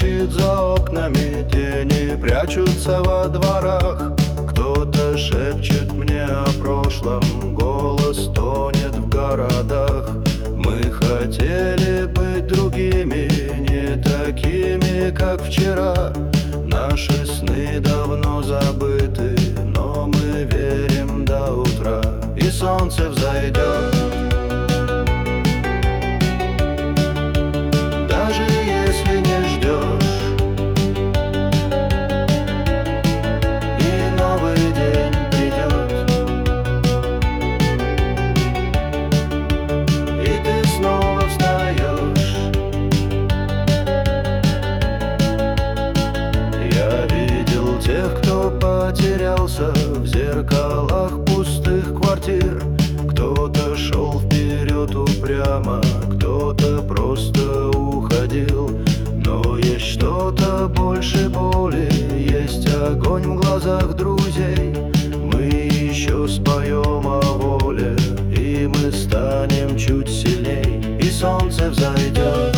стучит за окнами, тени прячутся во дворах. Кто-то шепчет мне о прошлом, голос тонет в городах. Мы хотели быть другими, не такими, как вчера. Наши сны давно забыты, но мы верим до утра, и солнце взойдет. Даже если не ждешь, и новый день придет, и ты снова встаешь. Я видел тех, кто потерялся в зеркалах пустых квартир. Кто-то шел вперед упрямо, кто-то просто уходил. Но есть что-то больше боли, есть огонь в глазах друзей. Мы еще споем о воле, и мы станем чуть сильней, и солнце взойдет.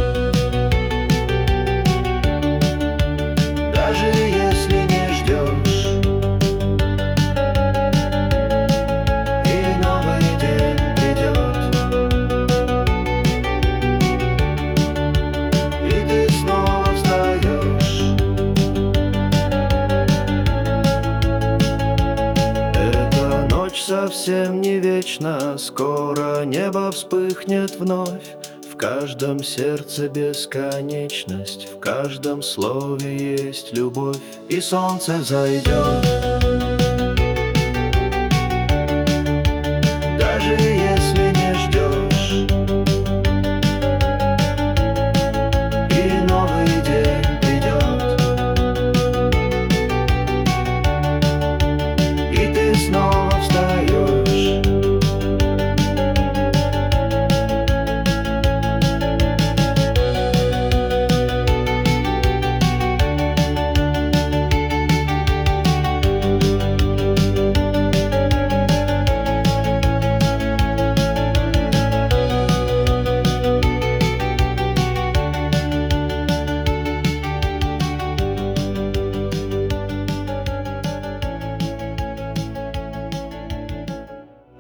Даже если не ждешь, и новый день придет, и ты снова встаешь. Эта ночь совсем не вечна, скоро небо вспыхнет вновь. В каждом сердце бесконечность, в каждом слове есть любовь, и солнце зайдет.